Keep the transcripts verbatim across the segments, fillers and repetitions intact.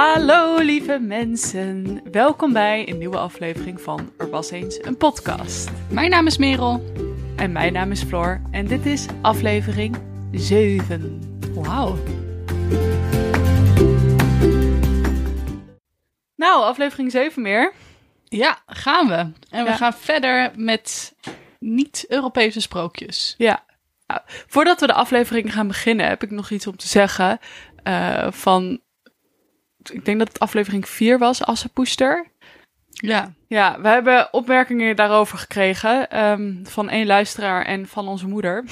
Hallo lieve mensen, welkom bij een nieuwe aflevering van Er Was Eens een Podcast. Mijn naam is Merel. En mijn naam is Floor en dit is aflevering zeven. Wauw. Nou, aflevering zeven meer. Ja, gaan we. En we Ja. gaan verder met niet-Europese sprookjes. Ja, nou, voordat we de aflevering gaan beginnen heb ik nog iets om te zeggen uh, van... Ik denk dat het aflevering vier was, Assepoester. Ja. Ja, we hebben opmerkingen daarover gekregen um, van één luisteraar en van onze moeder.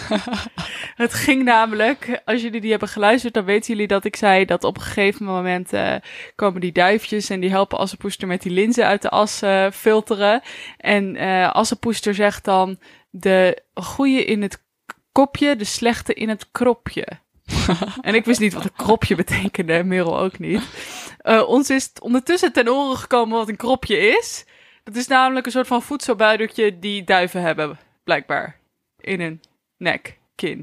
Het ging namelijk, als jullie die hebben geluisterd, dan weten jullie dat ik zei dat op een gegeven moment uh, komen die duifjes en die helpen Assepoester met die linzen uit de as uh, filteren. En uh, Assepoester zegt dan de goeie in het kopje, de slechte in het kropje. En ik wist niet wat een kropje betekende, Merel ook niet. Uh, ons is ondertussen ten oren gekomen wat een kropje is. Dat is namelijk een soort van voedselbuideltje die duiven hebben, blijkbaar. In hun nek, kin.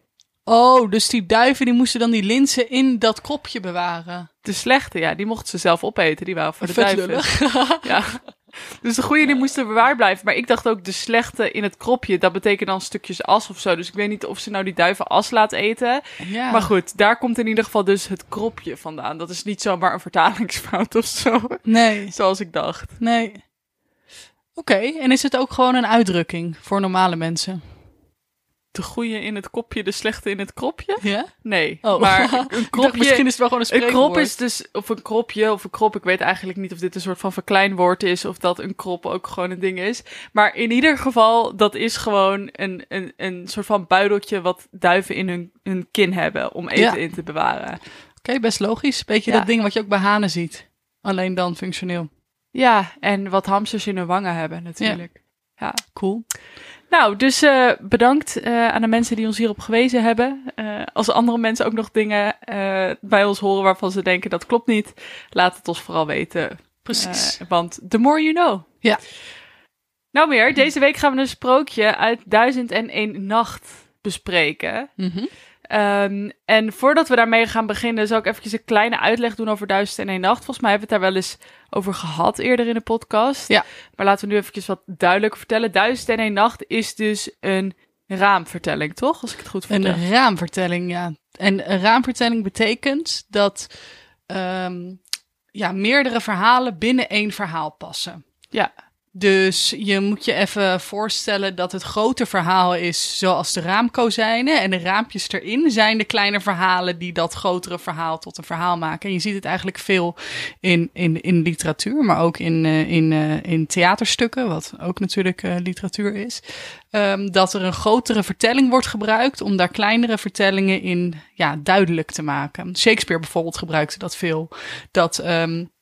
Oh, dus die duiven die moesten dan die linzen in dat kropje bewaren. De slechte, ja, die mochten ze zelf opeten. Die waren voor de Vet duiven. Ja. Dus de goeie die moesten bewaard blijven. Maar ik dacht ook de slechte in het kropje, dat betekent dan stukjes as of zo. Dus ik weet niet of ze nou die duiven as laat eten. Ja. Maar goed, daar komt in ieder geval dus het kropje vandaan. Dat is niet zomaar een vertalingsfout of zo. Nee. Zoals ik dacht. Nee. Oké, okay. En is het ook gewoon een uitdrukking voor normale mensen? De goeie in het kopje, de slechte in het kropje? Ja? Nee, Oh. maar een kropje... Misschien is het wel gewoon een Een spreekwoord. krop is dus, of een kropje, of een krop, ik weet eigenlijk niet of dit een soort van verkleinwoord is, of dat een krop ook gewoon een ding is. Maar in ieder geval, dat is gewoon een, een, een soort van buideltje wat duiven in hun, hun kin hebben, om eten Ja. in te bewaren. Oké, okay, best logisch. Beetje Ja. dat ding wat je ook bij hanen ziet. Alleen dan functioneel. Ja, en wat hamsters in hun wangen hebben natuurlijk. Ja. Cool. Nou, dus uh, bedankt uh, aan de mensen die ons hierop gewezen hebben. Uh, als andere mensen ook nog dingen uh, bij ons horen waarvan ze denken dat klopt niet, laat het ons vooral weten. Precies. Uh, want the more you know. Ja. Nou meer, deze week gaan we een sprookje uit Duizend en één Nacht bespreken. Mm-hmm. Um, en voordat we daarmee gaan beginnen, zal ik eventjes een kleine uitleg doen over Duizend en één Nacht. Volgens mij hebben we het daar wel eens over gehad eerder in de podcast. Ja. Maar laten we nu eventjes wat duidelijker vertellen. Duizend en één Nacht is dus een raamvertelling, toch? Als ik het goed vertel. Een raamvertelling, ja. En een raamvertelling betekent dat um, ja, meerdere verhalen binnen één verhaal passen. Ja. Dus je moet je even voorstellen dat het grote verhaal is zoals de raamkozijnen. En de raampjes erin zijn de kleine verhalen die dat grotere verhaal tot een verhaal maken. En je ziet het eigenlijk veel in, in, in literatuur, maar ook in, uh, in, uh, in theaterstukken, wat ook natuurlijk uh, literatuur is. Um, dat er een grotere vertelling wordt gebruikt om daar kleinere vertellingen in ja, duidelijk te maken. Shakespeare bijvoorbeeld gebruikte dat veel. Dat... Um,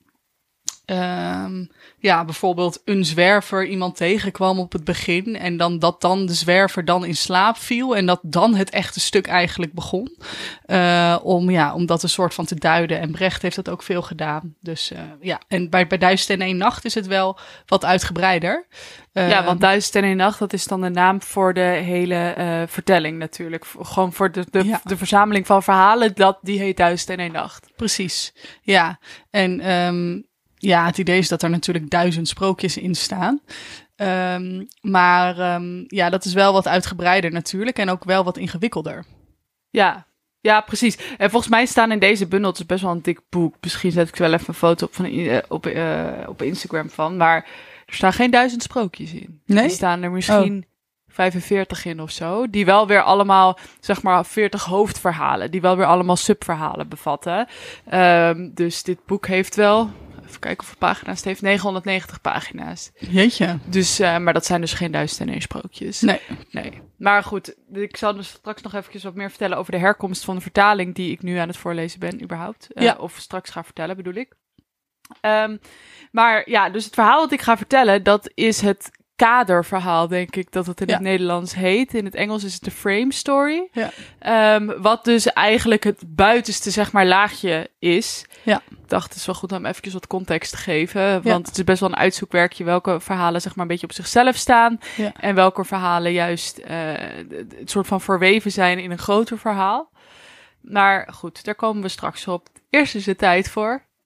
Um, ja, bijvoorbeeld een zwerver iemand tegenkwam op het begin en dan dat dan de zwerver dan in slaap viel en dat dan het echte stuk eigenlijk begon. Uh, om, ja, om dat een soort van te duiden. En Brecht heeft dat ook veel gedaan. Dus uh, ja, en bij, bij Duizend en één Nacht is het wel wat uitgebreider. Uh, ja, want Duizend en één Nacht, dat is dan de naam voor de hele uh, vertelling natuurlijk. Gewoon voor de, de, ja. de verzameling van verhalen, dat, die heet Duizend en één Nacht. Precies, ja. En um, ja, het idee is dat er natuurlijk duizend sprookjes in staan. Um, maar um, ja, dat is wel wat uitgebreider natuurlijk en ook wel wat ingewikkelder. Ja, ja, precies. En volgens mij staan in deze bundel, het is best wel een dik boek. Misschien zet ik er wel even een foto op, van, uh, op, uh, op Instagram van. Maar er staan geen duizend sprookjes in. Nee? Er staan er misschien oh. vijfenveertig in of zo. Die wel weer allemaal, zeg maar, veertig hoofdverhalen. Die wel weer allemaal subverhalen bevatten. Um, dus dit boek heeft wel... Even kijken hoeveel pagina's het heeft. negenhonderdnegentig pagina's. Jeetje. Dus, uh, maar dat zijn dus geen duizend en één sprookjes. Nee. Nee. Maar goed, ik zal dus straks nog eventjes wat meer vertellen over de herkomst van de vertaling die ik nu aan het voorlezen ben, überhaupt. Uh, ja. Of straks ga vertellen, bedoel ik. Um, maar ja, dus het verhaal wat ik ga vertellen, dat is het kaderverhaal, denk ik, dat het in ja. het Nederlands heet. In het Engels is het de frame story. Ja. Um, wat dus eigenlijk het buitenste, zeg maar, laagje is. Ja. Ik dacht, het is wel goed om even wat context te geven. Want ja. het is best wel een uitzoekwerkje welke verhalen, zeg maar, een beetje op zichzelf staan. Ja. En welke verhalen juist uh, het soort van verweven zijn in een groter verhaal. Maar goed, daar komen we straks op. Eerst is het tijd voor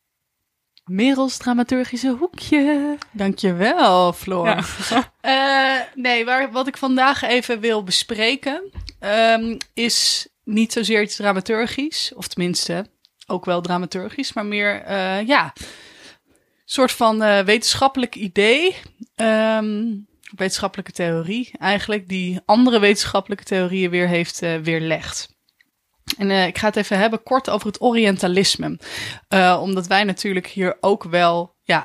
Merels dramaturgische hoekje. Dankjewel, Floor. Ja. Uh, nee, waar, wat ik vandaag even wil bespreken um, is niet zozeer iets dramaturgisch, of tenminste ook wel dramaturgisch, maar meer uh, ja, een soort van uh, wetenschappelijk idee, um, wetenschappelijke theorie eigenlijk, die andere wetenschappelijke theorieën weer heeft uh, weerlegd. En uh, ik ga het even hebben kort over het Orientalisme. Uh, omdat wij natuurlijk hier ook wel ja,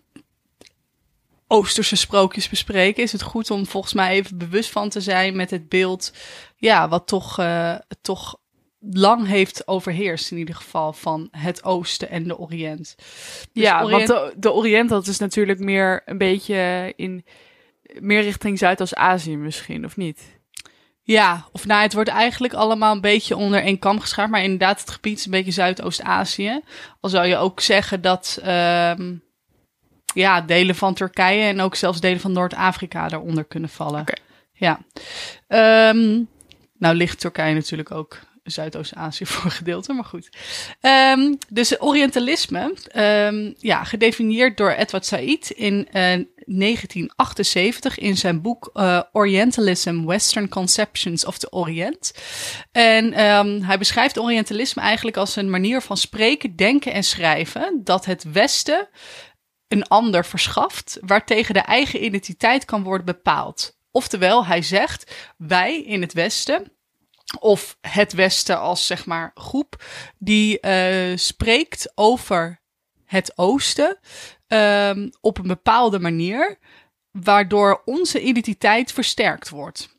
Oosterse sprookjes bespreken, is het goed om volgens mij even bewust van te zijn met het beeld, ja, wat toch, uh, toch lang heeft overheerst in ieder geval van het Oosten en de Oriënt. Dus ja, Orient... want de, de Oriënt, dat is natuurlijk meer een beetje in meer richting Zuidoost-Azië misschien, of niet? Ja, of nou, het wordt eigenlijk allemaal een beetje onder één kam geschaard, maar inderdaad, het gebied is een beetje Zuidoost-Azië. Al zou je ook zeggen dat um, ja, delen van Turkije en ook zelfs delen van Noord-Afrika daaronder kunnen vallen. Okay. Ja. Um, nou ligt Turkije natuurlijk ook Zuidoost-Azië voor een gedeelte, maar goed. Um, dus Orientalisme, um, ja, gedefinieerd door Edward Said in uh, negentien achtenzeventig in zijn boek uh, Orientalism, Western Conceptions of the Orient. En um, hij beschrijft Orientalisme eigenlijk als een manier van spreken, denken en schrijven dat het Westen een ander verschaft, waartegen de eigen identiteit kan worden bepaald. Oftewel, hij zegt, wij in het Westen, of het Westen als zeg maar groep, die uh, spreekt over het Oosten um, op een bepaalde manier, waardoor onze identiteit versterkt wordt.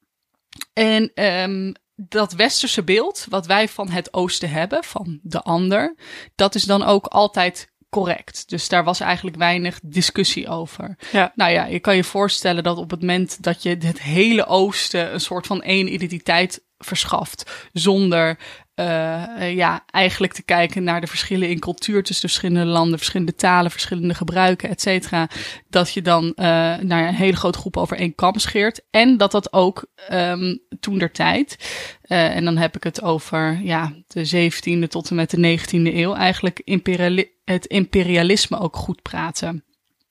En um, dat westerse beeld wat wij van het Oosten hebben, van de ander, dat is dan ook altijd correct. Dus daar was eigenlijk weinig discussie over. Ja. Nou ja, je kan je voorstellen dat op het moment dat je het hele Oosten een soort van één identiteit verschaft, zonder uh, uh, ja, eigenlijk te kijken naar de verschillen in cultuur tussen de verschillende landen, verschillende talen, verschillende gebruiken, et cetera, dat je dan uh, naar een hele grote groep over één kam scheert. En dat dat ook um, toentertijd, uh, en dan heb ik het over ja, de zeventiende tot en met de negentiende eeuw, eigenlijk imperiali- het imperialisme ook goed praten.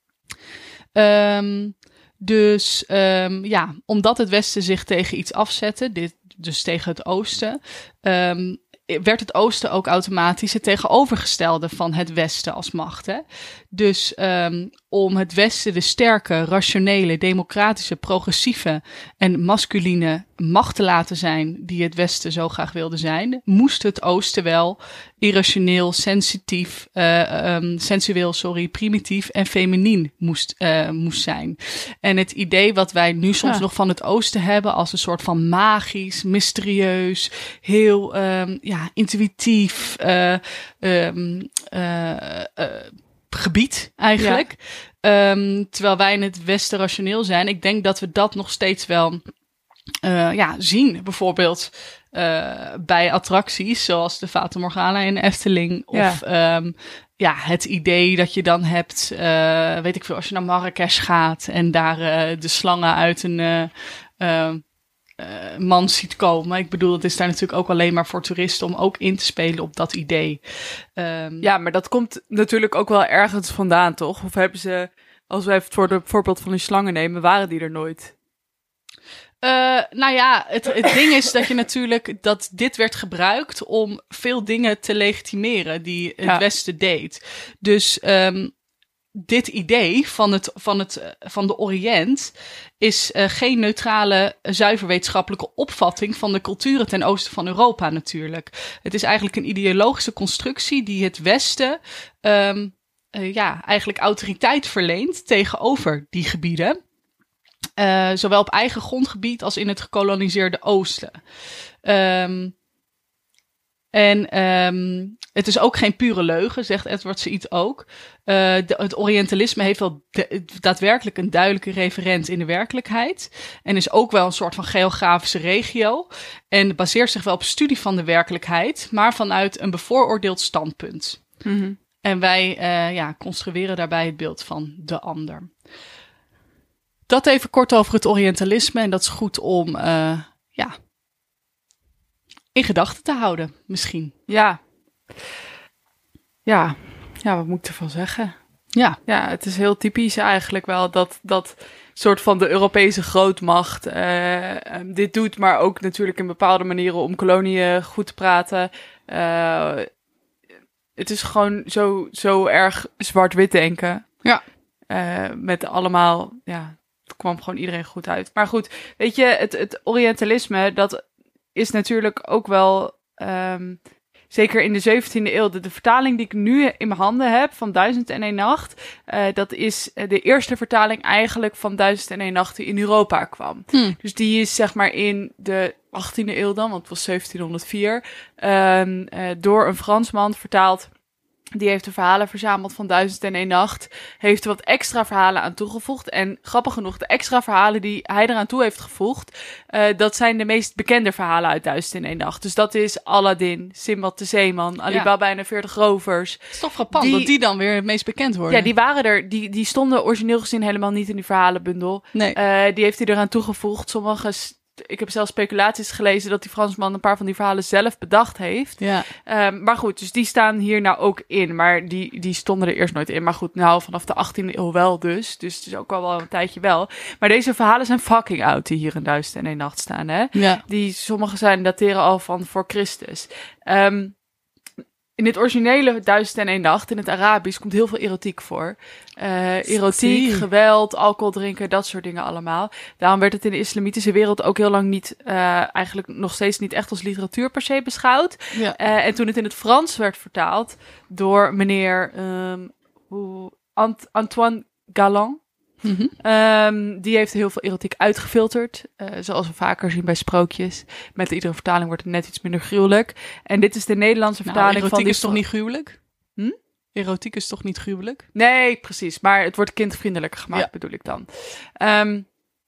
Um, dus um, ja, omdat het Westen zich tegen iets afzette, dit, dus tegen het Oosten, um, werd het Oosten ook automatisch het tegenovergestelde van het Westen als macht. Hè? Dus um, om het Westen de sterke, rationele, democratische, progressieve en masculine macht te laten zijn die het Westen zo graag wilde zijn, moest het Oosten wel irrationeel, sensitief, uh, um, sensueel, sorry, primitief en feminien moest, uh, moest zijn. En het idee wat wij nu soms ja. nog van het Oosten hebben als een soort van magisch, mysterieus, heel um, ja, intuïtief uh, um, uh, uh, gebied eigenlijk. Ja. Um, terwijl wij in het Westen rationeel zijn. Ik denk dat we dat nog steeds wel uh, ja, zien. Bijvoorbeeld uh, bij attracties zoals de Fata Morgana in de Efteling. Of ja. Um, ja, het idee dat je dan hebt, uh, weet ik veel, als je naar Marrakesh gaat en daar uh, de slangen uit een uh, uh, uh, man ziet komen. Ik bedoel, het is daar natuurlijk ook alleen maar voor toeristen om ook in te spelen op dat idee. Um, ja, maar dat komt natuurlijk ook wel ergens vandaan, toch? Of hebben ze, als wij het voor het voorbeeld van die slangen nemen, waren die er nooit? Uh, nou ja, het, het ding is dat je natuurlijk, dat dit werd gebruikt om veel dingen te legitimeren die het ja. Westen deed. Dus um, dit idee van, het, van, het, van de Oriënt is uh, geen neutrale, zuiver wetenschappelijke opvatting van de culturen ten oosten van Europa natuurlijk. Het is eigenlijk een ideologische constructie die het Westen um, uh, ja, eigenlijk autoriteit verleent tegenover die gebieden. Uh, zowel op eigen grondgebied als in het gekoloniseerde Oosten. Um, en um, het is ook geen pure leugen, zegt Edward Said ook. Uh, de, het Orientalisme heeft wel de, daadwerkelijk een duidelijke referent in de werkelijkheid. En is ook wel een soort van geografische regio. En baseert zich wel op studie van de werkelijkheid, maar vanuit een bevooroordeeld standpunt. Mm-hmm. En wij uh, ja, construeren daarbij het beeld van de ander. Dat even kort over het Orientalisme. En dat is goed om uh, ja, in gedachten te houden, misschien. Ja. Ja. Ja, wat moet ik ervan zeggen? Ja. Ja, het is heel typisch eigenlijk wel dat dat soort van de Europese grootmacht uh, um, dit doet, maar ook natuurlijk in bepaalde manieren om koloniën goed te praten. Uh, het is gewoon zo, zo erg zwart-wit denken. Ja. Uh, met allemaal, ja, het kwam gewoon iedereen goed uit. Maar goed, weet je, het, het Orientalisme, dat is natuurlijk ook wel... Um, Zeker in de zeventiende eeuw, de, de vertaling die ik nu in mijn handen heb van Duizend en een Nacht, uh, dat is de eerste vertaling eigenlijk van Duizend en een Nacht die in Europa kwam. Hmm. Dus die is zeg maar in de achttiende eeuw dan, want het was zeventienhonderdvier, um, uh, door een Fransman vertaald. Die heeft de verhalen verzameld van Duizend en een Nacht. Heeft er wat extra verhalen aan toegevoegd. En grappig genoeg, de extra verhalen die hij eraan toe heeft gevoegd, Uh, dat zijn de meest bekende verhalen uit Duizend en een Nacht. Dus dat is Aladdin, Sinbad de Zeeman, Alibaba ja. en de veertig rovers. Het is toch frappant die, dat die dan weer het meest bekend worden. Ja, die waren er. Die, die stonden origineel gezien helemaal niet in die verhalenbundel. Nee. Uh, die heeft hij eraan toegevoegd. Sommige... Ik heb zelfs speculaties gelezen dat die Fransman een paar van die verhalen zelf bedacht heeft. Ja. Um, maar goed, dus die staan hier nou ook in. Maar die, die stonden er eerst nooit in. Maar goed, nou vanaf de achttiende eeuw wel dus. Dus het is ook al wel een tijdje wel. Maar deze verhalen zijn fucking oud die hier in Duizend en een Nacht staan. Hè? Ja. Die sommige zijn dateren al van voor Christus. Um, in het originele Duizend en een Nacht, in het Arabisch, komt heel veel erotiek voor. Uh, erotiek, geweld, alcohol drinken, dat soort dingen allemaal. Daarom werd het in de islamitische wereld ook heel lang niet, uh, eigenlijk nog steeds niet echt als literatuur per se beschouwd. Ja. Uh, en toen het in het Frans werd vertaald door meneer um, hoe, Ant- Antoine Galland. Mm-hmm. Um, die heeft heel veel erotiek uitgefilterd. Uh, zoals we vaker zien bij sprookjes. Met iedere vertaling wordt het net iets minder gruwelijk. En dit is de Nederlandse nou, vertaling erotiek van... Erotiek is toch niet gruwelijk? Hm? Erotiek is toch niet gruwelijk? Nee, precies. Maar het wordt kindvriendelijker gemaakt, ja. bedoel ik dan. Um,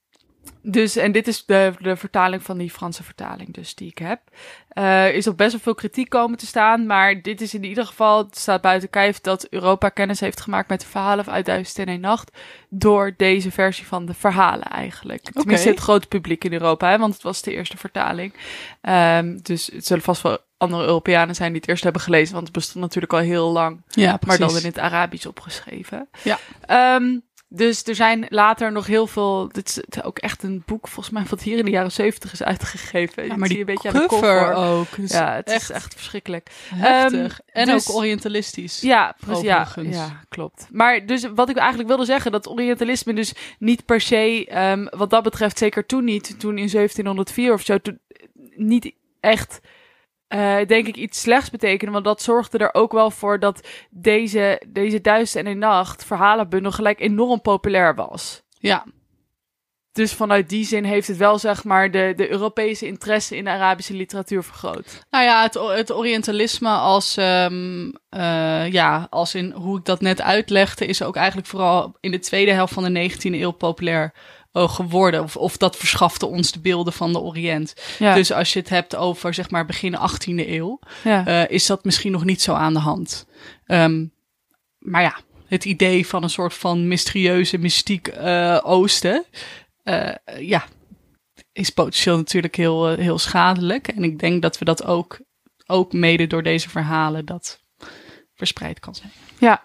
dus, en dit is de, de vertaling van die Franse vertaling dus die ik heb. Uh, is op best wel veel kritiek komen te staan. Maar dit is in ieder geval, het staat buiten kijf, dat Europa kennis heeft gemaakt met de verhalen uit Duizend en een Nacht. Door deze versie van de verhalen eigenlijk. Okay. Tenminste het grote publiek in Europa, hè, want het was de eerste vertaling. Um, dus het zullen vast wel andere Europeanen zijn die het eerst hebben gelezen. Want het bestond natuurlijk al heel lang. Ja, maar dan in het Arabisch opgeschreven. Ja. Um, Dus er zijn later nog heel veel... Dit is ook echt een boek, volgens mij, wat hier in de jaren zeventig is uitgegeven. Ja, maar die zie je een beetje cover aan de cover ook. Dus ja, het echt is echt verschrikkelijk. Heftig. Um, en dus, ook orientalistisch. Ja, precies. Ja, ja, klopt. Maar dus wat ik eigenlijk wilde zeggen, dat orientalisme dus niet per se, um, wat dat betreft zeker toen niet, toen in zeventienhonderdvier of zo, toen, niet echt... Uh, denk ik iets slechts betekenen, want dat zorgde er ook wel voor dat deze, deze Duizend en een Nacht verhalenbundel gelijk enorm populair was. Ja. Dus vanuit die zin heeft het wel, zeg maar, de, de Europese interesse in de Arabische literatuur vergroot. Nou ja, het, het Orientalisme als, um, uh, ja, als in hoe ik dat net uitlegde, is ook eigenlijk vooral in de tweede helft van de negentiende eeuw populair uh, geworden. Of, of dat verschafte ons de beelden van de Oriënt. Ja. Dus als je het hebt over, zeg maar, begin achttiende eeuw, ja. uh, is dat misschien nog niet zo aan de hand. Um, maar ja, het idee van een soort van mysterieuze, mystiek uh, oosten, uh, ja, is potentieel natuurlijk heel, uh, heel schadelijk. En ik denk dat we dat ook, ook mede door deze verhalen dat verspreid kan zijn. Ja.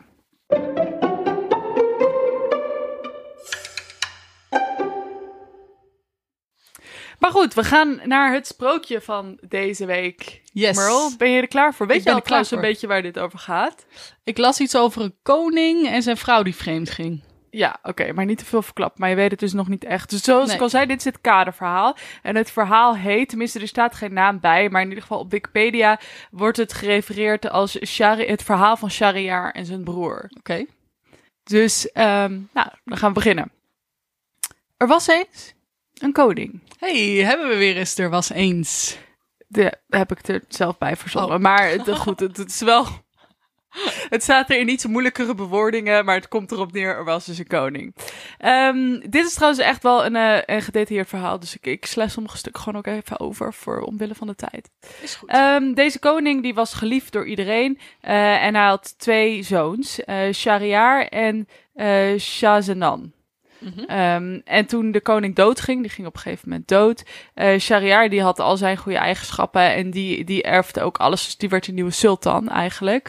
Maar goed, we gaan naar het sprookje van deze week. Yes. Merle, ben je er klaar voor? Weet ik je al trouwens een beetje waar dit over gaat? Ik las iets over een koning en zijn vrouw die vreemd ging. Ja, oké, okay, maar niet te veel verklapt. Maar je weet het dus nog niet echt. Dus zoals nee. ik al zei, dit is het kaderverhaal. En het verhaal heet, tenminste er staat geen naam bij, maar in ieder geval op Wikipedia wordt het gerefereerd als Shari- het verhaal van Shahriar en zijn broer. Oké. Okay. Dus, um, nou, dan gaan we beginnen. Er was eens een koning. Hey, hebben we weer eens Er was eens. De, heb ik er zelf bij verzonnen. Oh. Maar het, goed, het, het is wel... Het staat er in niet zo moeilijkere bewoordingen, maar het komt erop neer, er was dus een koning. Um, dit is trouwens echt wel een, uh, een gedetailleerd verhaal, dus ik, ik sla sommige stukken gewoon ook even over, voor omwille van de tijd. Is goed. Um, deze koning die was geliefd door iedereen uh, en hij had twee zoons, uh, Shahriar en uh, Shahzenan. Mm-hmm. Um, en toen de koning doodging, die ging op een gegeven moment dood. Uh, Shahriar die had al zijn goede eigenschappen en die, die erfde ook alles. Dus die werd een nieuwe sultan eigenlijk.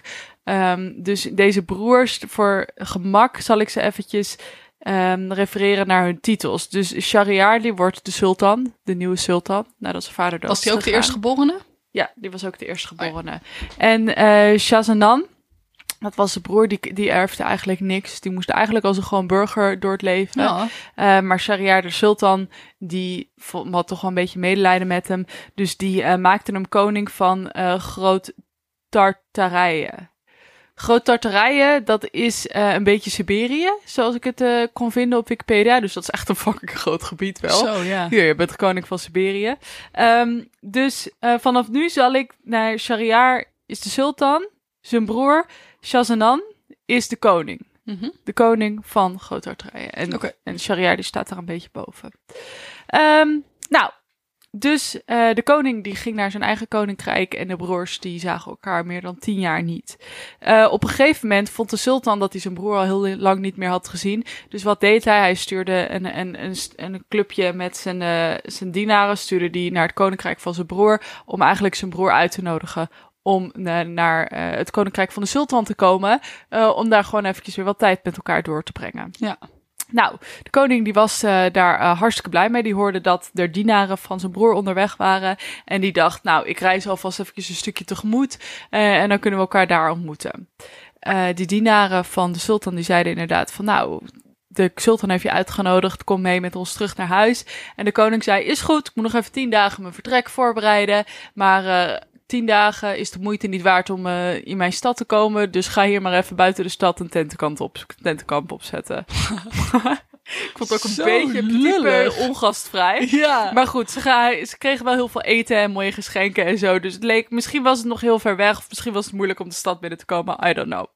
Um, dus deze broers, voor gemak zal ik ze eventjes um, refereren naar hun titels. Dus Shahryar, die wordt de sultan, de nieuwe sultan, nadat zijn vader dood is Was die ook gegaan. de eerstgeborene? Ja, die was ook de eerstgeborene. Oh ja. En uh, Shahzaman, dat was de broer, die, die erfde eigenlijk niks. Die moest eigenlijk als een gewoon burger door het leven. Ja. Uh, maar Shahryar, de sultan, die had toch wel een beetje medelijden met hem. Dus die uh, maakte hem koning van uh, Groot-Tartarije. Groot-Tartarije, dat is uh, een beetje Siberië, zoals ik het uh, kon vinden op Wikipedia. Dus dat is echt een fucking groot gebied wel. Zo, ja. Hier, je bent de koning van Siberië. Um, dus uh, vanaf nu zal ik naar Shahryar is de sultan, zijn broer Shahzaman is de koning. Mm-hmm. De koning van Groot-Tartarije. En, okay. en Shahryar die staat daar een beetje boven. Um, nou, dus uh, de koning die ging naar zijn eigen koninkrijk en de broers die zagen elkaar meer dan tien jaar niet. Uh, op een gegeven moment vond de sultan dat hij zijn broer al heel lang niet meer had gezien. Dus wat deed hij? Hij stuurde een, een, een, een clubje met zijn, uh, zijn dienaren, stuurde die naar het koninkrijk van zijn broer, om eigenlijk zijn broer uit te nodigen om uh, naar uh, het koninkrijk van de sultan te komen, uh, om daar gewoon eventjes weer wat tijd met elkaar door te brengen. Ja. Nou, de koning die was uh, daar uh, hartstikke blij mee. Die hoorde dat er dienaren van zijn broer onderweg waren. En die dacht, nou, ik reis alvast eventjes een stukje tegemoet. Uh, en dan kunnen we elkaar daar ontmoeten. Uh, die dienaren van de sultan die zeiden inderdaad van, nou, de sultan heeft je uitgenodigd, kom mee met ons terug naar huis. En de koning zei, is goed, ik moet nog even tien dagen mijn vertrek voorbereiden. Maar uh, tien dagen is de moeite niet waard om uh, in mijn stad te komen. Dus ga hier maar even buiten de stad een tentenkamp, op, tentenkamp opzetten. Ik vond het ook een Zo beetje type ongastvrij. Ja. Maar goed, ze, ga, ze kregen wel heel veel eten en mooie geschenken en zo. Dus het leek, misschien was het nog heel ver weg. Of misschien was het moeilijk om de stad binnen te komen. I don't know.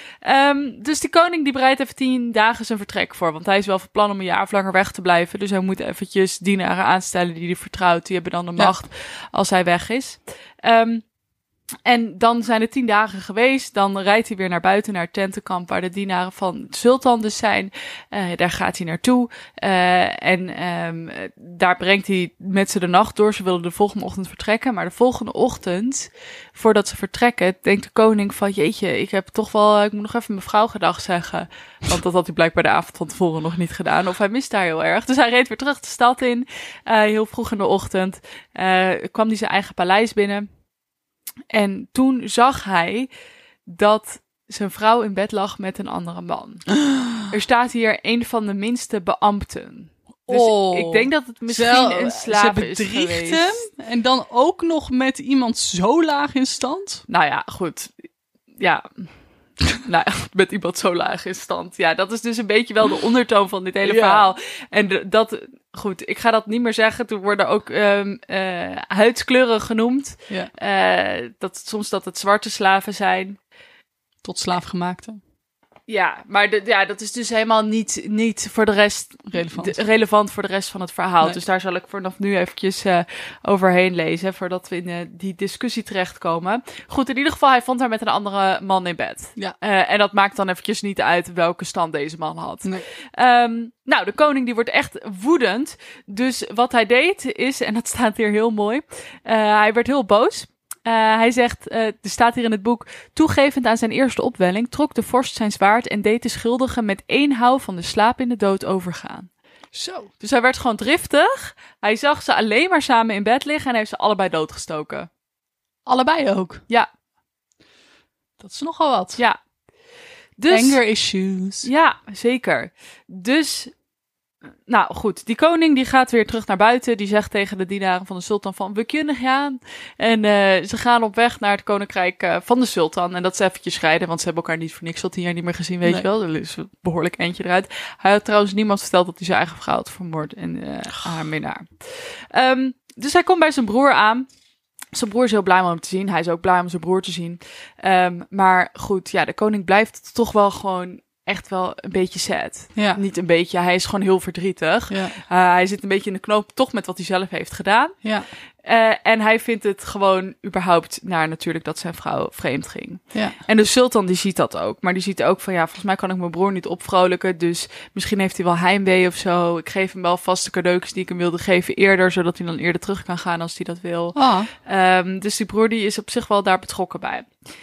Um, dus die koning die bereidt even tien dagen zijn vertrek voor. Want hij is wel van plan om een jaar of langer weg te blijven. Dus hij moet eventjes dienaren aanstellen die hij vertrouwt. Die hebben dan de macht ja. als hij weg is. Um, En dan zijn er tien dagen geweest. Dan rijdt hij weer naar buiten, naar het tentenkamp, waar de dienaren van de sultan dus zijn. Uh, daar gaat hij naartoe. Uh, en um, daar brengt hij met ze de nacht door. Ze willen de volgende ochtend vertrekken. Maar de volgende ochtend, voordat ze vertrekken, denkt de koning van, jeetje, ik heb toch wel, ik moet nog even mijn vrouw gedag zeggen. Want dat had hij blijkbaar de avond van tevoren nog niet gedaan. Of hij mist haar heel erg. Dus hij reed weer terug de stad in. Uh, heel vroeg in de ochtend. Uh, kwam hij zijn eigen paleis binnen. En toen zag hij dat zijn vrouw in bed lag met een andere man. Er staat hier een van de minste beambten. Dus oh, ik denk dat het misschien zo, een slaaf is geweest. Hem, en dan ook nog met iemand zo laag in stand? Nou ja, goed. Ja, nou, met iemand zo laag in stand. Ja, dat is dus een beetje wel de ondertoon van dit hele ja. verhaal. En de, dat... Goed, ik ga dat niet meer zeggen. Toen worden ook um, uh, huidskleuren genoemd. Ja. Uh, dat, soms dat het zwarte slaven zijn. Tot slaafgemaakte. Ja, maar de, ja, dat is dus helemaal niet, niet voor de rest relevant. De, relevant voor de rest van het verhaal. Nee. Dus daar zal ik vanaf nu eventjes uh, overheen lezen, voordat we in uh, die discussie terechtkomen. Goed, in ieder geval, hij vond haar met een andere man in bed. Ja. Uh, en dat maakt dan eventjes niet uit welke stand deze man had. Nee. Um, nou, de koning die wordt echt woedend. Dus wat hij deed is, en dat staat hier heel mooi, uh, hij werd heel boos. Uh, hij zegt, uh, er staat hier in het boek, toegevend aan zijn eerste opwelling trok de vorst zijn zwaard en deed de schuldige met één houw van de slaap in de dood overgaan. Zo. Dus hij werd gewoon driftig. Hij zag ze alleen maar samen in bed liggen en heeft ze allebei doodgestoken. Allebei ook? Ja. Dat is nogal wat. Ja. Dus, anger issues. Ja, zeker. Dus... Nou goed, die koning die gaat weer terug naar buiten. Die zegt tegen de dienaren van de sultan van, we kunnen gaan. En uh, ze gaan op weg naar het koninkrijk uh, van de sultan. En dat is eventjes scheiden, want ze hebben elkaar niet voor niks al tien jaar niet meer gezien, weet nee. je wel. Er is een behoorlijk eentje eruit. Hij had trouwens niemand verteld dat hij zijn eigen vrouw had vermoord en uh, haar minnaar. Um, dus hij komt bij zijn broer aan. Zijn broer is heel blij om hem te zien. Hij is ook blij om zijn broer te zien. Um, maar goed, ja, de koning blijft toch wel gewoon... echt wel een beetje sad. Ja. Niet een beetje, hij is gewoon heel verdrietig. Ja. Uh, hij zit een beetje in de knoop toch met wat hij zelf heeft gedaan. Ja. Uh, en hij vindt het gewoon überhaupt naar natuurlijk dat zijn vrouw vreemd ging. Ja. En de sultan die ziet dat ook. Maar die ziet ook van ja, volgens mij kan ik mijn broer niet opvrolijken. Dus misschien heeft hij wel heimwee of zo. Ik geef hem wel vaste cadeautjes die ik hem wilde geven eerder. Zodat hij dan eerder terug kan gaan als hij dat wil. Oh. Um, dus die broer die is op zich wel daar betrokken bij.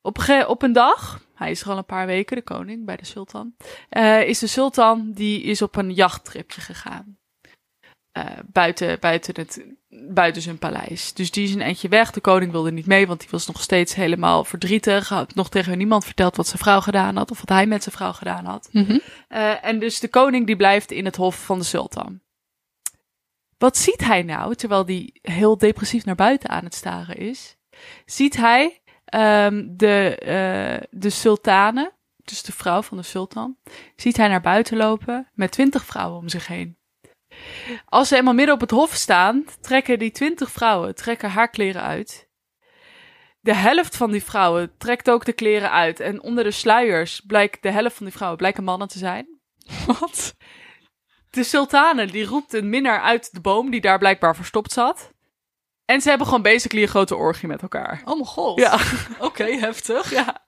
Op een, ge- op een dag, hij is er al een paar weken, de koning, bij de sultan, uh, is de sultan, die is op een jachttripje gegaan. Uh, buiten, buiten, het, buiten zijn paleis. Dus die is een eindje weg. De koning wilde niet mee, want die was nog steeds helemaal verdrietig. Had nog tegen niemand verteld wat zijn vrouw gedaan had, of wat hij met zijn vrouw gedaan had. Mm-hmm. Uh, en dus de koning die blijft in het hof van de sultan. Wat ziet hij nou, terwijl hij heel depressief naar buiten aan het staren is? Ziet hij um, de, uh, de sultane, dus de vrouw van de sultan, ziet hij naar buiten lopen met twintig vrouwen om zich heen. Als ze eenmaal midden op het hof staan, trekken die twintig vrouwen trekken haar kleren uit. De helft van die vrouwen trekt ook de kleren uit. En onder de sluiers blijkt de helft van die vrouwen blijken mannen te zijn. Wat? De sultane die roept een minnaar uit de boom die daar blijkbaar verstopt zat. En ze hebben gewoon basically een grote orgie met elkaar. Oh mijn god. Ja. Oké, okay, heftig. Ja.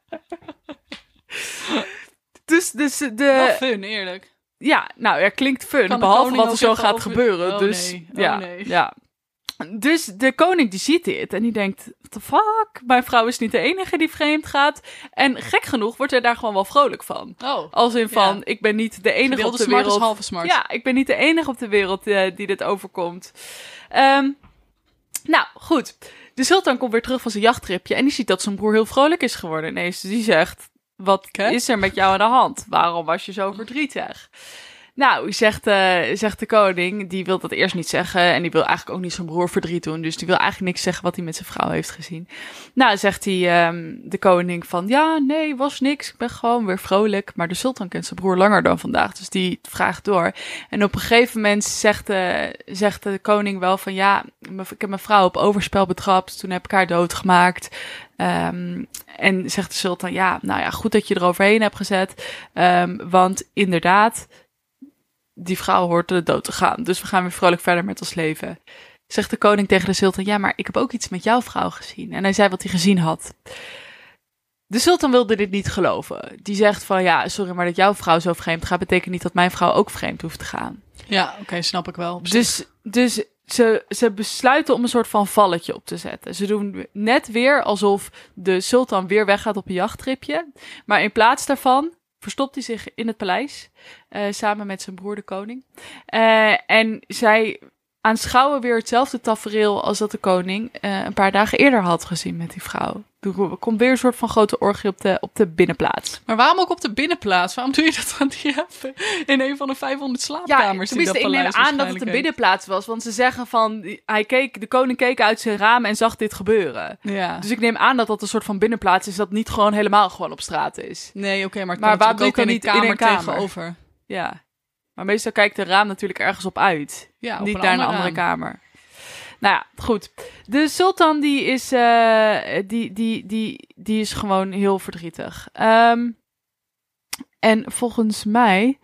Dus, dus de... Wel fun, eerlijk. Ja, nou, er klinkt fun, Kan behalve wat er zo gaat over... gebeuren. Oh, dus, nee. Oh, ja, nee. ja. Dus de koning die ziet dit en die denkt, what the fuck, mijn vrouw is niet de enige die vreemd gaat. En gek genoeg wordt hij daar gewoon wel vrolijk van. Oh, Als in van, ja. ik ben niet de enige op de smart wereld. is halve smart. Ja, ik ben niet de enige op de wereld uh, die dit overkomt. Um, nou, goed. De sultan komt weer terug van zijn jachttripje en die ziet dat zijn broer heel vrolijk is geworden ineens. Dus die zegt, wat okay. is er met jou aan de hand? Waarom was je zo verdrietig? Nou, zegt, uh, zegt de koning, die wil dat eerst niet zeggen en die wil eigenlijk ook niet zijn broer verdriet doen. Dus die wil eigenlijk niks zeggen wat hij met zijn vrouw heeft gezien. Nou, zegt hij, um, de koning van, ja, nee, was niks. Ik ben gewoon weer vrolijk. Maar de sultan kent zijn broer langer dan vandaag, dus die vraagt door. En op een gegeven moment zegt de, zegt de koning wel van, ja, ik heb mijn vrouw op overspel betrapt. Toen heb ik haar doodgemaakt. Um, en zegt de sultan, ja, nou ja, goed dat je er overheen hebt gezet. Um, want inderdaad, die vrouw hoort de dood te gaan. Dus we gaan weer vrolijk verder met ons leven. Zegt de koning tegen de sultan, ja, maar ik heb ook iets met jouw vrouw gezien. En hij zei wat hij gezien had. De sultan wilde dit niet geloven. Die zegt van, ja, sorry, maar dat jouw vrouw zo vreemd gaat, betekent niet dat mijn vrouw ook vreemd hoeft te gaan. Ja, oké, okay, snap ik wel. Dus, dus ze, ze besluiten om een soort van valletje op te zetten. Ze doen net weer alsof de sultan weer weggaat op een jachttripje. Maar in plaats daarvan verstopt hij zich in het paleis, uh, samen met zijn broer de koning. Uh, en zij aanschouwen weer hetzelfde tafereel als dat de koning uh, een paar dagen eerder had gezien met die vrouw. Er komt weer een soort van grote orgie op de, op de binnenplaats. Maar waarom ook op de binnenplaats? Waarom doe je dat dan niet even in een van de vijfhonderd slaapkamers? Ja, tenminste, die dat ik neem paleis aan dat het een binnenplaats was. Want ze zeggen van, hij keek, de koning keek uit zijn raam en zag dit gebeuren. Ja. Dus ik neem aan dat dat een soort van binnenplaats is, dat niet gewoon helemaal gewoon op straat is. Nee, oké, okay, maar het maar waar doe je ook dan in niet een kamer, in een kamer tegenover? Ja. Maar meestal kijkt de raam natuurlijk ergens op uit. Ja, op niet een naar een andere andere raam. kamer. Nou ja, goed. De sultan die is, uh, die, die, die, die is gewoon heel verdrietig. Um, en volgens mij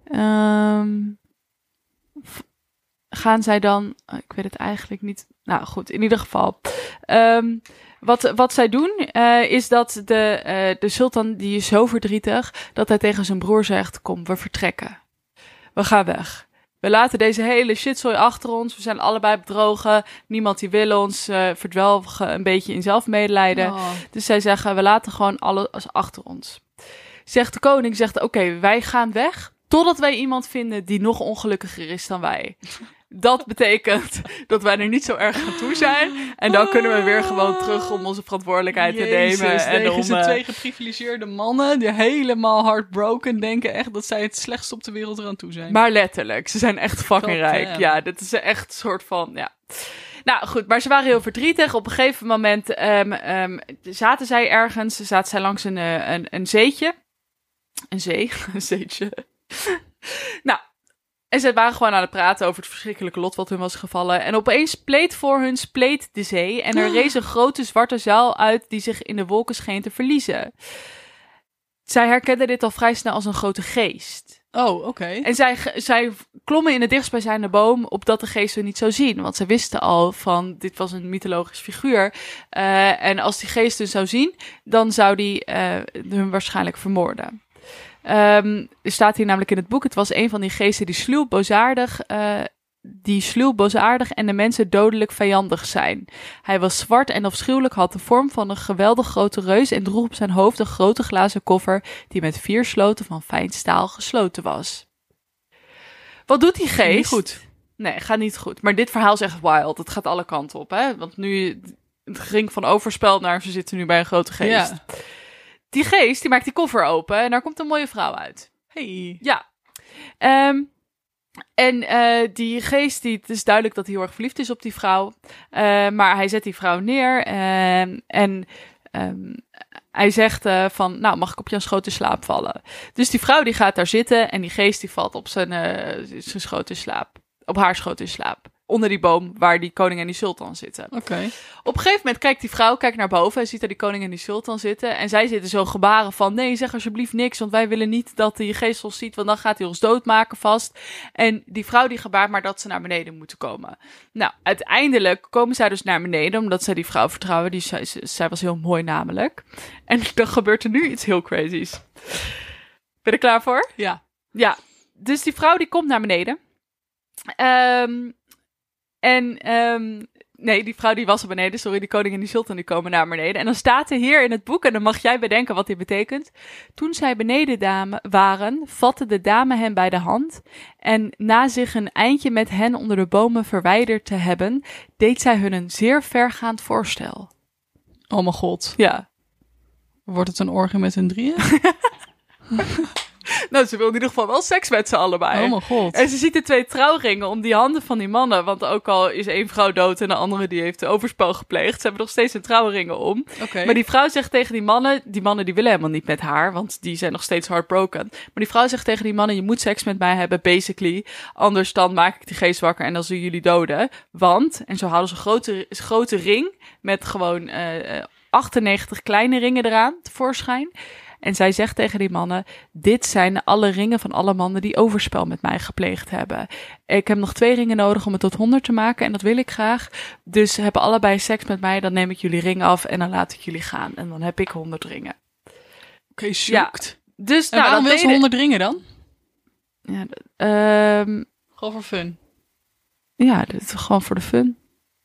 um, f- gaan zij dan... Oh, ik weet het eigenlijk niet. Nou goed, in ieder geval. Um, wat, wat zij doen uh, is dat de, uh, de sultan die is zo verdrietig dat hij tegen zijn broer zegt, kom, we vertrekken. We gaan weg. We laten deze hele shitzooi achter ons. We zijn allebei bedrogen. Niemand die wil ons. Uh, verdwelgen een beetje in zelfmedelijden. Oh. Dus zij zeggen, we laten gewoon alles achter ons. Zegt de koning, zegt, oké, okay, wij gaan weg. Totdat wij iemand vinden die nog ongelukkiger is dan wij. Dat betekent dat wij er niet zo erg aan toe zijn. En dan kunnen we weer gewoon terug om onze verantwoordelijkheid Jezus, te nemen. En tegen om, ze uh, twee geprivilegeerde mannen die helemaal heartbroken denken echt dat zij het slechtste op de wereld eraan toe zijn. Maar letterlijk, ze zijn echt fucking God rijk. damn. Ja, dit is echt een soort van, ja. Nou goed, maar ze waren heel verdrietig. Op een gegeven moment um, um, zaten zij ergens, zaten zij langs een, een, een zeetje. Een zee, een zeetje. Nou, en ze waren gewoon aan het praten over het verschrikkelijke lot wat hun was gevallen. En opeens spleet voor hun spleet de zee. En er rees een grote zwarte zuil uit die zich in de wolken scheen te verliezen. Zij herkenden dit al vrij snel als een grote geest. Oh, oké. Okay. En zij, zij klommen in de dichtstbijzijnde boom, opdat de geest hun niet zou zien. Want ze wisten al van, dit was een mythologisch figuur. Uh, en als die geest hun zou zien, dan zou die uh, hun waarschijnlijk vermoorden. Um, er staat hier namelijk in het boek, het was een van die geesten die sluw, boosaardig uh, die sluw, boosaardig en de mensen dodelijk vijandig zijn. Hij was zwart en afschuwelijk, had de vorm van een geweldig grote reus en droeg op zijn hoofd een grote glazen koffer die met vier sloten van fijn staal gesloten was. Wat doet die geest? Niet goed. Nee, gaat niet goed. Maar dit verhaal is echt wild. Het gaat alle kanten op, hè? Want nu het ging van overspel naar ze zitten nu bij een grote geest. Ja. Die geest, die maakt die koffer open en daar komt een mooie vrouw uit. Hey. Ja. Um, en uh, die geest, die, het is duidelijk dat hij heel erg verliefd is op die vrouw. Uh, maar hij zet die vrouw neer uh, en um, hij zegt uh, van, nou, mag ik op jouw schoot in slaap vallen? Dus die vrouw die gaat daar zitten en die geest die valt op zijn, uh, zijn schoot in slaap. Op haar schoot in slaap. Onder die boom waar die koning en die sultan zitten. Oké. Okay. Op een gegeven moment kijkt die vrouw kijkt naar boven en ziet daar die koning en die sultan zitten. En zij zitten zo gebaren van, nee, zeg alsjeblieft niks, want wij willen niet dat die geest ons ziet, want dan gaat hij ons doodmaken vast. En die vrouw die gebaart maar dat ze naar beneden moeten komen. Nou, uiteindelijk komen zij dus naar beneden, omdat zij die vrouw vertrouwen. Die, zij, zij was heel mooi namelijk. En dan gebeurt er nu iets heel crazies. Ben je er klaar voor? Ja. Ja, dus die vrouw die komt naar beneden. Um, en, um, nee, die vrouw die was er beneden. Sorry, die koning en die sultan die komen naar beneden. En dan staat er hier in het boek, en dan mag jij bedenken wat dit betekent. Toen zij beneden dame waren, vatte de dame hen bij de hand. En na zich een eindje met hen onder de bomen verwijderd te hebben, deed zij hun een zeer vergaand voorstel. Oh mijn god. Ja. Wordt het een orgie met hun drieën? Nou, ze wil in ieder geval wel seks met z'n allebei. Oh mijn god. En ze ziet de twee trouwringen om die handen van die mannen. Want ook al is één vrouw dood en de andere die heeft overspel gepleegd. Ze hebben nog steeds een trouwringen om. Okay. Maar die vrouw zegt tegen die mannen... Die mannen die willen helemaal niet met haar. Want die zijn nog steeds heartbroken. Maar die vrouw zegt tegen die mannen... Je moet seks met mij hebben, basically. Anders dan maak ik die geest wakker en dan zullen jullie doden. Want... En zo halen ze een grote, een grote ring. Met gewoon uh, achtennegentig kleine ringen eraan tevoorschijn. En zij zegt tegen die mannen, dit zijn alle ringen van alle mannen die overspel met mij gepleegd hebben. Ik heb nog twee ringen nodig om het tot honderd te maken en dat wil ik graag. Dus ze hebben allebei seks met mij, dan neem ik jullie ring af en dan laat ik jullie gaan. En dan heb ik honderd ringen. Oké, okay, shoot. Ja, dus, en nou, waarom wil ze honderd ringen dan? Ja, um, gewoon voor fun? Ja, dit is gewoon voor de fun.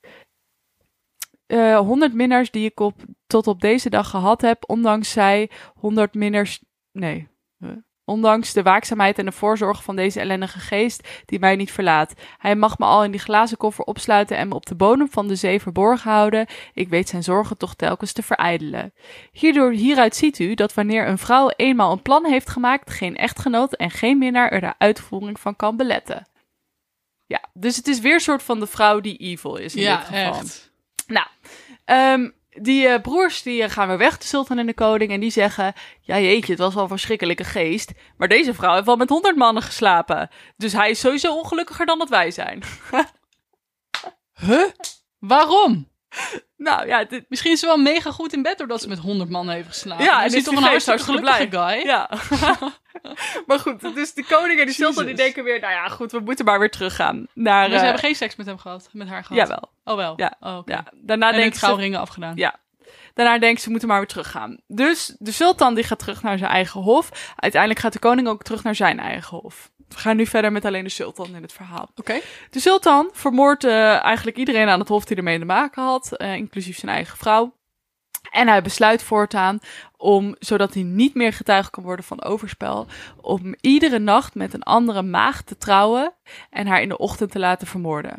Uh, honderd minnaars die ik op, tot op deze dag gehad heb, ondanks zij honderd minnaars, nee, uh, ondanks de waakzaamheid en de voorzorg van deze ellendige geest die mij niet verlaat. Hij mag me al in die glazen koffer opsluiten en me op de bodem van de zee verborgen houden. Ik weet zijn zorgen toch telkens te verijdelen. Hierdoor, hieruit ziet u dat wanneer een vrouw eenmaal een plan heeft gemaakt, geen echtgenoot en geen minnaar er de uitvoering van kan beletten. Ja, dus het is weer een soort van de vrouw die evil is in ja, dit geval. Echt. Nou, um, die uh, broers die uh, gaan weer weg, de sultan en de koning, en die zeggen, ja jeetje, het was wel een verschrikkelijke geest, maar deze vrouw heeft wel met honderd mannen geslapen. Dus hij is sowieso ongelukkiger dan dat wij zijn. Huh? Waarom? Nou ja, dit... misschien is ze wel mega goed in bed doordat ze met honderd mannen heeft geslapen. Ja, en is is toch die een geest hartstikke hartstikke gelukkige guy. Ja. Maar goed, dus de koning en die sultan die Jesus. denken weer, nou ja, goed, we moeten maar weer teruggaan naar... Maar ze uh, hebben geen seks met hem gehad, met haar gehad? Jawel. Oh wel? Ja. Oh, okay. Ja. Daarna en denken de trouwringen afgedaan? Ja. Daarna denken ze, ze moeten maar weer teruggaan. Dus de sultan die gaat terug naar zijn eigen hof. Uiteindelijk gaat de koning ook terug naar zijn eigen hof. We gaan nu verder met alleen de sultan in het verhaal. Oké. Okay. De sultan vermoordt uh, eigenlijk iedereen aan het hof die ermee te maken had. Uh, inclusief zijn eigen vrouw. En hij besluit voortaan om, zodat hij niet meer getuige kan worden van overspel, om iedere nacht met een andere maagd te trouwen en haar in de ochtend te laten vermoorden.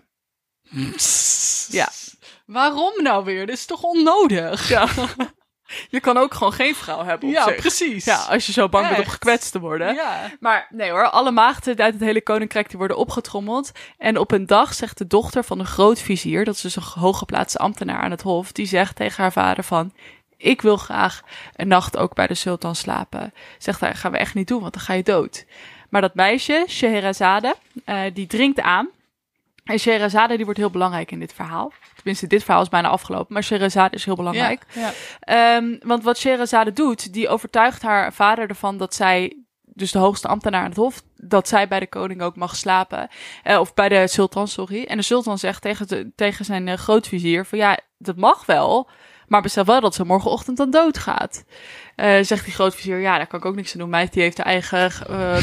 Ja. Waarom nou weer? Dit is toch onnodig? Ja. Je kan ook gewoon geen vrouw hebben op ja, zich. precies. Ja, als je zo bang Echt? bent om gekwetst te worden. Ja. Maar nee hoor, alle maagden uit het hele koninkrijk die worden opgetrommeld. En op een dag zegt de dochter van de grootvizier, dat is dus een hooggeplaatste ambtenaar aan het hof, die zegt tegen haar vader van, ik wil graag een nacht ook bij de sultan slapen. Zegt hij, gaan we echt niet doen, want dan ga je dood. Maar dat meisje, Scheherazade, uh, die dringt aan. En Scheherazade die wordt heel belangrijk in dit verhaal. Tenminste, dit verhaal is bijna afgelopen, maar Scheherazade is heel belangrijk. Ja, ja. Um, want wat Scheherazade doet, die overtuigt haar vader ervan dat zij dus de hoogste ambtenaar aan het hof, dat zij bij de koning ook mag slapen. Uh, of bij de sultan, sorry. En de sultan zegt tegen, de, tegen zijn uh, grootvizier van ja, dat mag wel, maar besef wel dat ze morgenochtend dan doodgaat. Uh, zegt die grootvizier, ja, daar kan ik ook niks aan doen. Meid, die heeft haar eigen...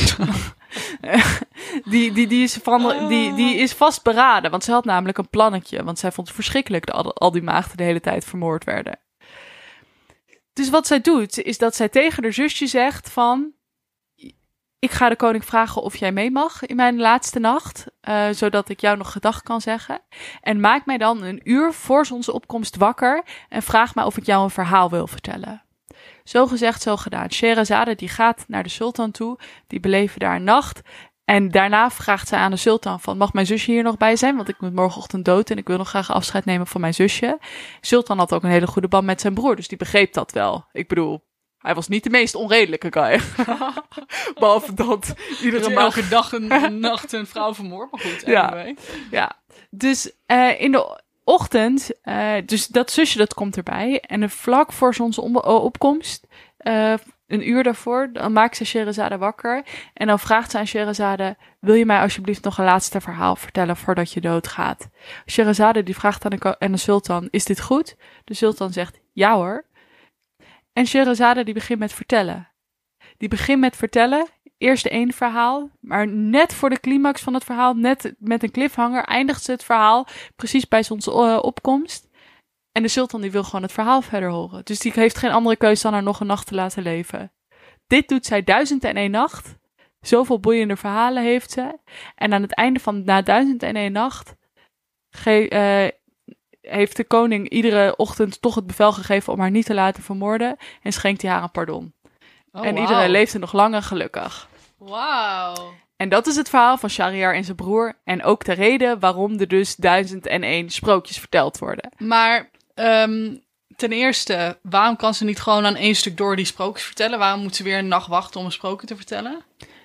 Uh, die, die, die, is van, die, die is vastberaden, want ze had namelijk een plannetje. Want zij vond het verschrikkelijk dat al, al die maagden de hele tijd vermoord werden. Dus wat zij doet, is dat zij tegen haar zusje zegt van... Ik ga de koning vragen of jij mee mag in mijn laatste nacht, uh, zodat ik jou nog gedag kan zeggen. En maak mij dan een uur voor zonsopkomst wakker en vraag mij of ik jou een verhaal wil vertellen. Zo gezegd, zo gedaan. Scheherazade die gaat naar de sultan toe, die beleven daar een nacht. En daarna vraagt zij aan de sultan van, mag mijn zusje hier nog bij zijn? Want ik moet morgenochtend dood en ik wil nog graag afscheid nemen van mijn zusje. Sultan had ook een hele goede band met zijn broer, dus die begreep dat wel. Ik bedoel... Hij was niet de meest onredelijke guy. Behalve dat iedere dus maand... elke dag een nacht een vrouw vermoord. Maar goed, anyway. Ja, ja. Dus uh, in de ochtend... Uh, dus dat zusje, dat komt erbij. En vlak voor zonsopkomst... Uh, een uur daarvoor... Dan maakt ze Scheherazade wakker. En dan vraagt ze aan Scheherazade... Wil je mij alsjeblieft nog een laatste verhaal vertellen... voordat je doodgaat? Scheherazade die vraagt aan de, aan de sultan... Is dit goed? De sultan zegt... Ja hoor. En Scheherazade die begint met vertellen. Die begint met vertellen, eerst één verhaal, maar net voor de climax van het verhaal, net met een cliffhanger, eindigt ze het verhaal precies bij zonsopkomst. En de sultan die wil gewoon het verhaal verder horen. Dus die heeft geen andere keuze dan haar nog een nacht te laten leven. Dit doet zij duizend en één nacht. Zoveel boeiende verhalen heeft ze. En aan het einde van na duizend en één nacht... Ge- uh, heeft de koning iedere ochtend toch het bevel gegeven om haar niet te laten vermoorden en schenkt hij haar een pardon. Oh, en wow. Iedereen leefde nog lang en gelukkig. Wauw. En dat is het verhaal van Shahryar en zijn broer en ook de reden waarom er dus duizend en één sprookjes verteld worden. Maar um, ten eerste, waarom kan ze niet gewoon aan één stuk door die sprookjes vertellen? Waarom moet ze weer een nacht wachten om een sprookje te vertellen?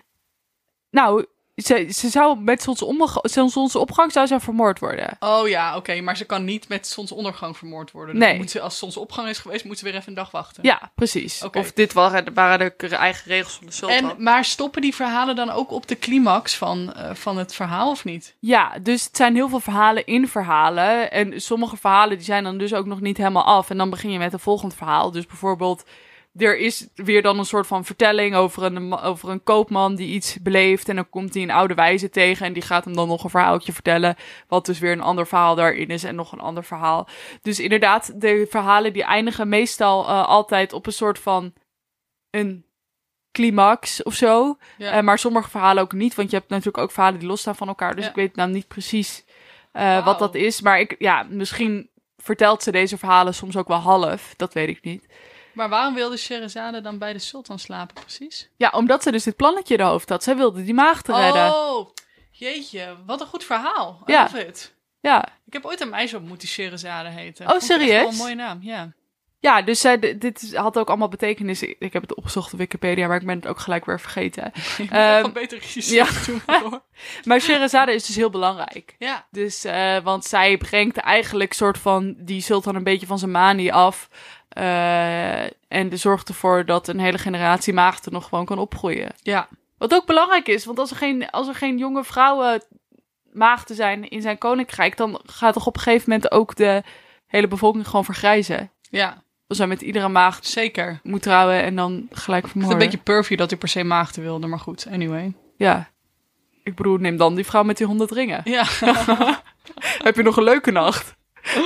Nou... Ze, ze zou met zonsopgang, zonsopgang zou ze vermoord worden. Oh ja, oké. Okay, maar ze kan niet met zonsondergang vermoord worden. Dus nee. Moet ze, als zonsopgang is geweest, moet ze weer even een dag wachten. Ja, precies. Okay. Of dit waren, waren de eigen regels van de sultan. En, maar stoppen die verhalen dan ook op de climax van, uh, van het verhaal of niet? Ja, dus het zijn heel veel verhalen in verhalen. En sommige verhalen die zijn dan dus ook nog niet helemaal af. En dan begin je met een volgend verhaal. Dus bijvoorbeeld... Er is weer dan een soort van vertelling over een, over een koopman die iets beleeft. En dan komt hij een oude wijze tegen en die gaat hem dan nog een verhaaltje vertellen. Wat dus weer een ander verhaal daarin is en nog een ander verhaal. Dus inderdaad, de verhalen die eindigen meestal uh, altijd op een soort van een climax of zo. Ja. Uh, maar sommige verhalen ook niet, want je hebt natuurlijk ook verhalen die losstaan van elkaar. Dus ja. Ik weet nou niet precies uh, wow. wat dat is. Maar ik, ja, misschien vertelt ze deze verhalen soms ook wel half. Dat weet ik niet. Maar waarom wilde Scheherazade dan bij de sultan slapen, precies? Ja, omdat ze dus dit plannetje in de hoofd had. Zij wilde die maagden redden. Oh, jeetje. Wat een goed verhaal. I ja. love it. Ja. Ik heb ooit een meisje ontmoet die Scheherazade heette. Oh, serieus? Dat is wel een mooie naam, ja. Ja, dus zij, d- dit had ook allemaal betekenis. Ik heb het opgezocht op Wikipedia, maar ik ben het ook gelijk weer vergeten. Ik ben um, beter research doen. Maar Scheherazade is dus heel belangrijk. Ja. Dus, uh, want zij brengt eigenlijk soort van die sultan een beetje van zijn manie af. Uh, en de zorgt ervoor dat een hele generatie maagden nog gewoon kan opgroeien. Ja. Wat ook belangrijk is, want als er geen, als er geen jonge vrouwen maagden zijn in zijn koninkrijk, dan gaat toch op een gegeven moment ook de hele bevolking gewoon vergrijzen. Ja. Als hij met iedere maagd zeker moet trouwen en dan gelijk vermoorden. Het is een beetje pervy dat hij per se maagden wilde, maar goed, anyway. Ja. Ik bedoel, neem dan die vrouw met die honderd ringen. Ja. Heb je nog een leuke nacht?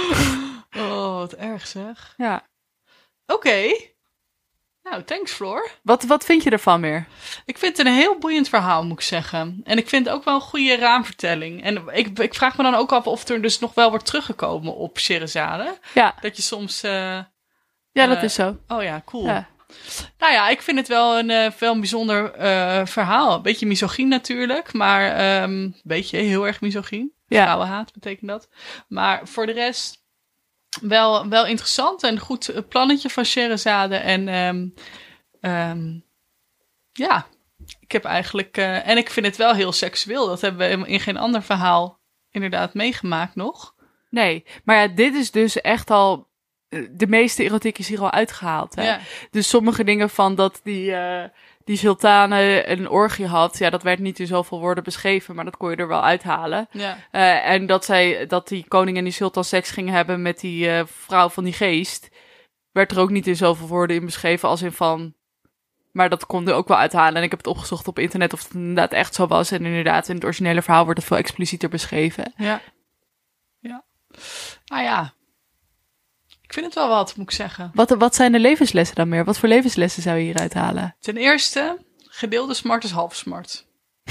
Oh, wat erg zeg. Ja. Oké. Okay. Nou, thanks Floor. Wat, wat vind je ervan meer? Ik vind het een heel boeiend verhaal, moet ik zeggen. En ik vind het ook wel een goede raamvertelling. En ik, ik vraag me dan ook af of er dus nog wel wordt teruggekomen op Scheherazade. Ja. Dat je soms... Uh, ja, uh, dat is zo. Oh ja, cool. Ja. Nou ja, ik vind het wel een, uh, wel een bijzonder uh, verhaal. Een beetje misogyn natuurlijk, maar een um, beetje heel erg misogyn. Ja. Vrouwenhaat betekent dat. Maar voor de rest... Wel, wel interessant en goed plannetje van Scheherazade. En um, um, ja, ik heb eigenlijk... Uh, en ik vind het wel heel seksueel. Dat hebben we in geen ander verhaal inderdaad meegemaakt nog. Nee, maar ja, dit is dus echt al... De meeste erotiek is hier al uitgehaald. Hè? Ja. Dus sommige dingen van dat die... Uh, die sultane een orgie had. Ja, dat werd niet in zoveel woorden beschreven, maar dat kon je er wel uithalen. Ja. Uh, en dat, zij, dat die koning en die sultan seks gingen hebben met die uh, vrouw van die geest, werd er ook niet in zoveel woorden in beschreven als in van... Maar dat kon er ook wel uithalen. En ik heb het opgezocht op internet of het inderdaad echt zo was. En inderdaad, in het originele verhaal wordt het veel explicieter beschreven. Ja. Ja. Nou ja. Ik vind het wel wat, moet ik zeggen. Wat, wat zijn de levenslessen dan meer? Wat voor levenslessen zou je hieruit halen? Ten eerste, gedeelde smart is half smart.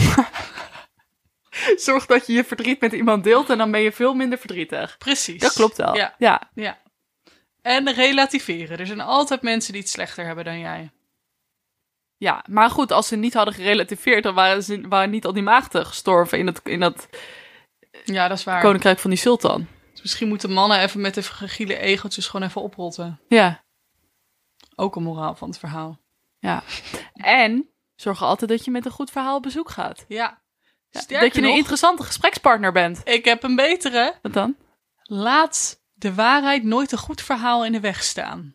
Zorg dat je je verdriet met iemand deelt en dan ben je veel minder verdrietig. Precies. Dat klopt wel. Ja. Ja. ja. En relativeren. Er zijn altijd mensen die het slechter hebben dan jij. Ja, maar goed, als ze niet hadden gerelativeerd, dan waren, ze, waren niet al die maagden gestorven in dat, in dat ja, dat is waar. koninkrijk van die sultan. Dus misschien moeten mannen even met de fragiele egeltjes gewoon even oprotten. Ja. Ook een moraal van het verhaal. Ja. En zorg altijd dat je met een goed verhaal op bezoek gaat. Ja. Ja, dat je een nog, interessante gesprekspartner bent. Ik heb een betere. Wat dan? Laat de waarheid nooit een goed verhaal in de weg staan.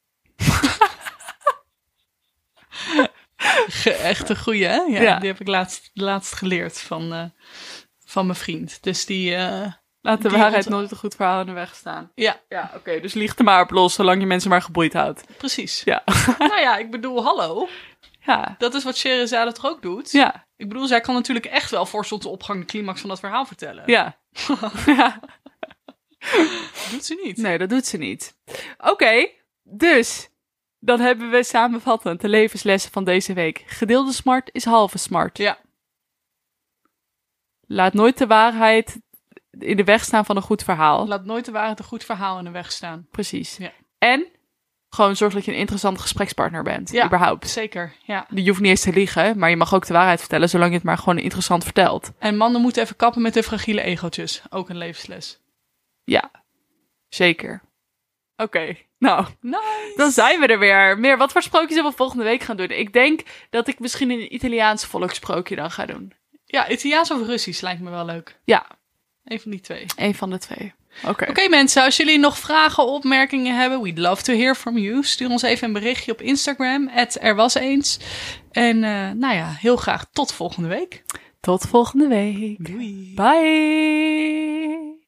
Echt een goeie, hè? Ja, ja. Die heb ik laatst, laatst geleerd van, uh, van mijn vriend. Dus die... Uh, Laat de die waarheid ont... nooit een goed verhaal in de weg staan. Ja. Ja, oké. Okay, dus lieg er maar op los, zolang je mensen maar geboeid houdt. Precies. Ja. Nou ja, ik bedoel, hallo. Ja. Dat is wat Scheherazade toch ook doet? Ja. Ik bedoel, zij kan natuurlijk echt wel voor tot de opgang de climax van dat verhaal vertellen. Ja. Ja. Dat doet ze niet. Nee, dat doet ze niet. Oké, okay, dus... Dan hebben we samenvattend de levenslessen van deze week. Gedeelde smart is halve smart. Ja. Laat nooit de waarheid in de weg staan van een goed verhaal. Laat nooit de waarheid een goed verhaal in de weg staan. Precies. Ja. En gewoon zorg dat je een interessante gesprekspartner bent. Ja, überhaupt. Zeker. Ja. Je hoeft niet eens te liegen, maar je mag ook de waarheid vertellen, zolang je het maar gewoon interessant vertelt. En mannen moeten even kappen met de fragiele egootjes. Ook een levensles. Ja, zeker. Oké, okay, nou, nice. Dan zijn we er weer. Meer, wat voor sprookjes hebben we volgende week gaan doen? Ik denk dat ik misschien een Italiaans volkssprookje dan ga doen. Ja, Italiaans of Russisch lijkt me wel leuk. Ja. Eén van die twee. Eén van de twee. Oké. Okay. Oké okay, mensen, als jullie nog vragen, opmerkingen hebben, we'd love to hear from you. Stuur ons even een berichtje op Instagram, at erwaseens. En uh, nou ja, heel graag tot volgende week. Tot volgende week. Doei. Bye.